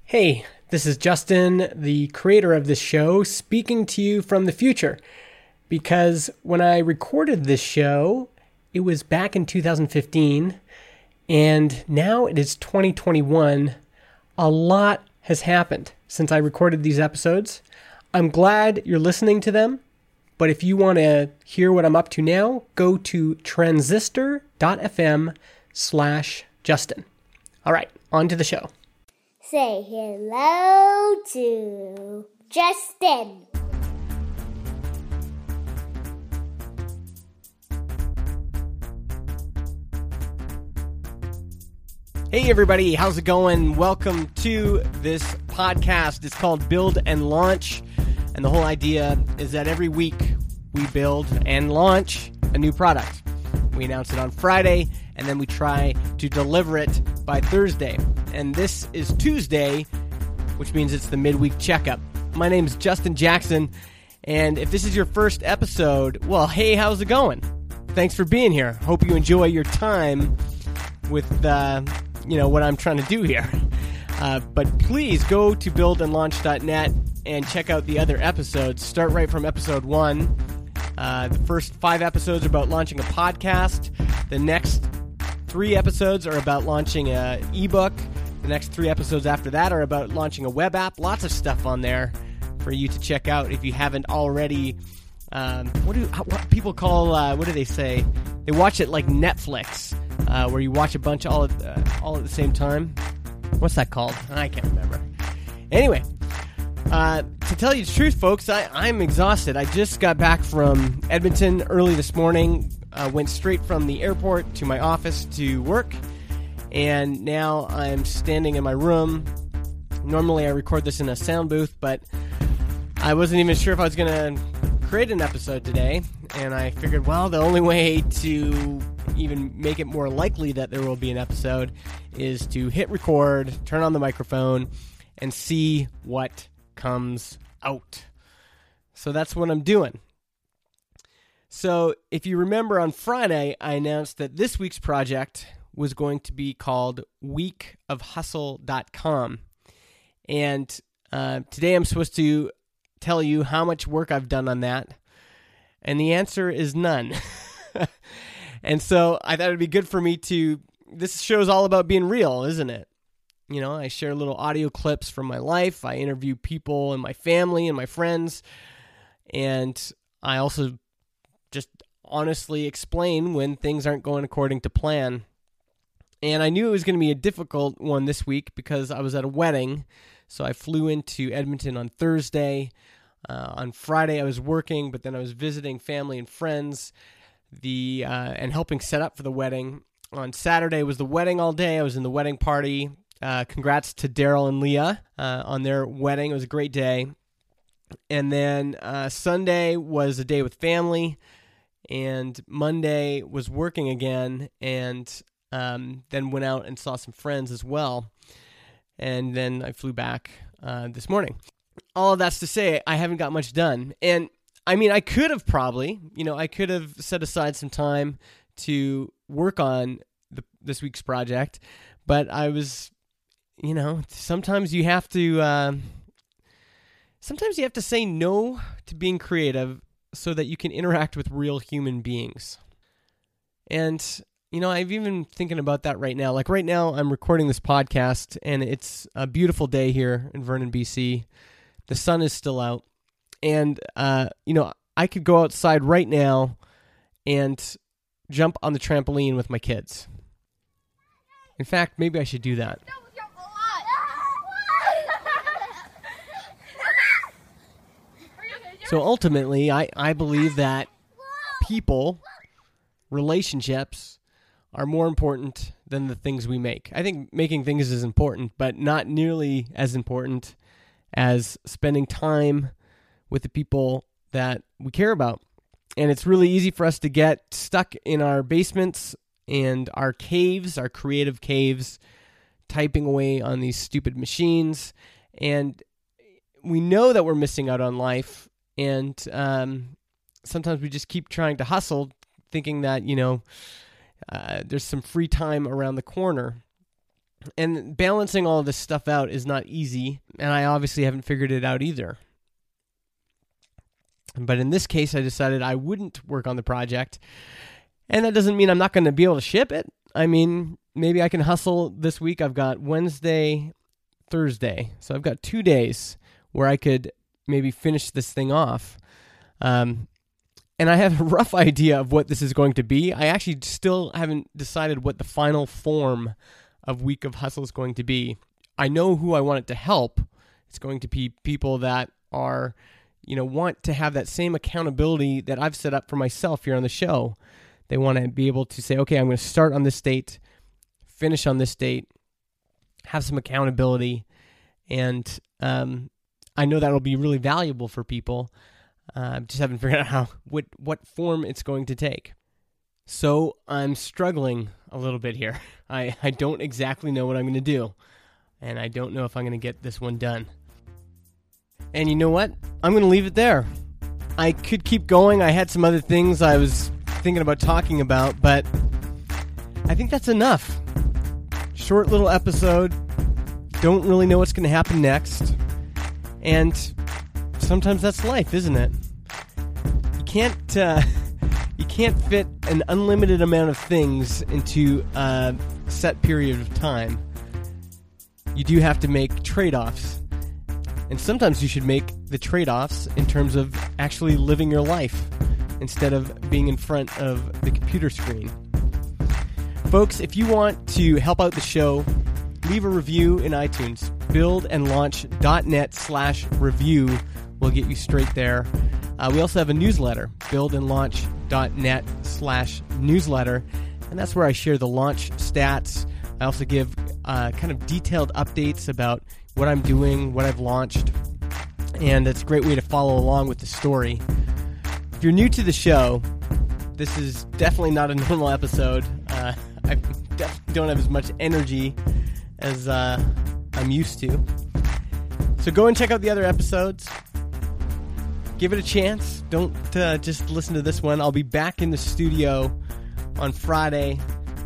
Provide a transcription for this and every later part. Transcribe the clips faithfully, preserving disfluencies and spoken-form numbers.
Hey, this is Justin, the creator of this show, speaking to you from the future. Because when I recorded this show, it was back in two thousand fifteen, and now it is twenty twenty-one. A lot has happened since I recorded these episodes. I'm glad you're listening to them, but if you want to hear what I'm up to now, go to transistor.fm slash Justin. All right, on to the show. Say hello to Justin. Hey everybody, how's it going? Welcome to this podcast. It's called Build and Launch, and the whole idea is that every week we build and launch a new product. We announce it on Friday, and then we try to deliver it by Thursday. And this is Tuesday, which means it's the midweek checkup. My name is Justin Jackson, and if this is your first episode, well, hey, how's it going? Thanks for being here. Hope you enjoy your time with, uh, you know, what I'm trying to do here. Uh, but please go to build and launch dot net and check out the other episodes. Start right from episode one. Uh, the first five episodes are about launching a podcast. The next three episodes are about launching an ebook. The next three episodes after that are about launching a web app. Lots of stuff on there for you to check out if you haven't already. Um, what do what people call? Uh, what do they say? They watch it like Netflix, uh, where you watch a bunch all at, uh, all at the same time. What's that called? I can't remember. Anyway, uh, to tell you the truth, folks, I, I'm exhausted. I just got back from Edmonton early this morning. Uh, went straight from the airport to my office to work. And now I'm standing in my room. Normally I record this in a sound booth, but I wasn't even sure if I was going to create an episode today. And I figured, well, the only way to even make it more likely that there will be an episode is to hit record, turn on the microphone, and see what comes out. So that's what I'm doing. So if you remember on Friday, I announced that this week's project was going to be called week of hustle dot com. And uh, today I'm supposed to tell you how much work I've done on that. And the answer is none. And so I thought it'd be good for me to, this show's all about being real, isn't it? You know, I share little audio clips from my life. I interview people in my family and my friends. And I also just honestly explain when things aren't going according to plan. And I knew it was going to be a difficult one this week because I was at a wedding. So I flew into Edmonton on Thursday. Uh, on Friday I was working, but then I was visiting family and friends the uh, and helping set up for the wedding. On Saturday was the wedding all day. I was in the wedding party. Uh, congrats to Daryl and Leah uh, on their wedding. It was a great day. And then uh, Sunday was a day with family. And Monday was working again, and um, then went out and saw some friends as well. And then I flew back uh, this morning. All of that's to say, I haven't got much done. And I mean, I could have probably, you know, I could have set aside some time to work on the, this week's project, but I was, you know, sometimes you have to, uh, sometimes you have to say no to being creative so that you can interact with real human beings. And, you know, I've even thinking about that right now. Like right now, I'm recording this podcast, and it's a beautiful day here in Vernon, B C. The sun is still out. And, uh, you know, I could go outside right now and jump on the trampoline with my kids. In fact, maybe I should do that. So ultimately, I, I believe that people, relationships, are more important than the things we make. I think making things is important, but not nearly as important as spending time with the people that we care about. And it's really easy for us to get stuck in our basements and our caves, our creative caves, typing away on these stupid machines. And we know that we're missing out on life. And um, sometimes we just keep trying to hustle, thinking that, you know, uh, there's some free time around the corner. And balancing all of this stuff out is not easy, and I obviously haven't figured it out either. But in this case, I decided I wouldn't work on the project, and that doesn't mean I'm not going to be able to ship it. I mean, maybe I can hustle this week. I've got Wednesday, Thursday, so I've got two days where I could maybe finish this thing off. Um, and I have a rough idea of what this is going to be. I actually still haven't decided what the final form of Week of Hustle is going to be. I know who I want it to help. It's going to be people that are, you know, want to have that same accountability that I've set up for myself here on the show. They want to be able to say, okay, I'm going to start on this date, finish on this date, have some accountability, and um, I know that'll be really valuable for people. I uh, just haven't figured out how what what form it's going to take. So I'm struggling a little bit here. I, I don't exactly know what I'm going to do, and I don't know if I'm going to get this one done. And you know what? I'm going to leave it there. I could keep going. I had some other things I was thinking about talking about, but I think that's enough. Short little episode. Don't really know what's going to happen next. And sometimes that's life, isn't it? You can't uh, you can't fit an unlimited amount of things into a set period of time. You do have to make trade-offs. And sometimes you should make the trade-offs in terms of actually living your life instead of being in front of the computer screen. Folks, if you want to help out the show, leave a review in iTunes. buildandlaunch.net slash review will get you straight there. Uh, we also have a newsletter, buildandlaunch.net slash newsletter, and that's where I share the launch stats. I also give uh, kind of detailed updates about what I'm doing, what I've launched, and it's a great way to follow along with the story. If you're new to the show, this is definitely not a normal episode. Uh, I definitely don't have as much energy as uh, I'm used to. So go and check out the other episodes. Give it a chance. Don't uh, just listen to this one. I'll be back in the studio on Friday,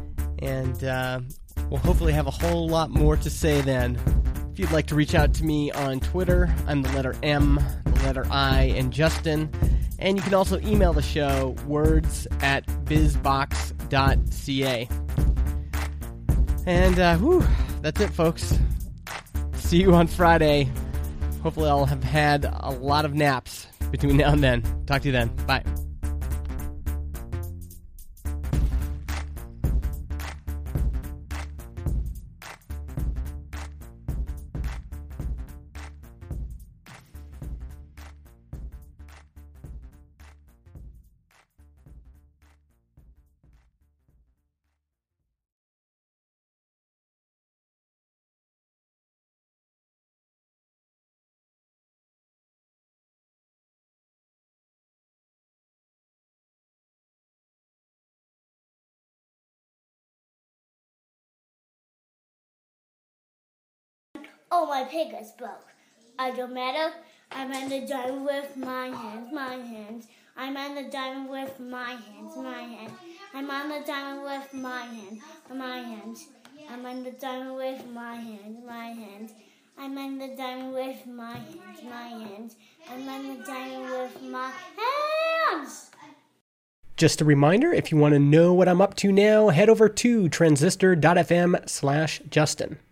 and uh, we'll hopefully have a whole lot more to say then. If you'd like to reach out to me on Twitter, I'm the letter M, the letter I, and Justin. And you can also email the show, words at bizbox dot c a. And, uh, whew, that's it, folks. See you on Friday. Hopefully I'll have had a lot of naps between now and then. Talk to you then. Bye. Oh, my pig is broke. I don't matter. I'm on the diamond with my hands, my hands. I'm on the diamond with my hands, my hands. I'm on the diamond with my hands, my hands. I'm on the diamond with my hands, my hands. I'm on the diamond with my hands, my hands. I'm on the diamond with my hands. Just a reminder, if you want to know what I'm up to now, head over to transistor dot f m slash Justin.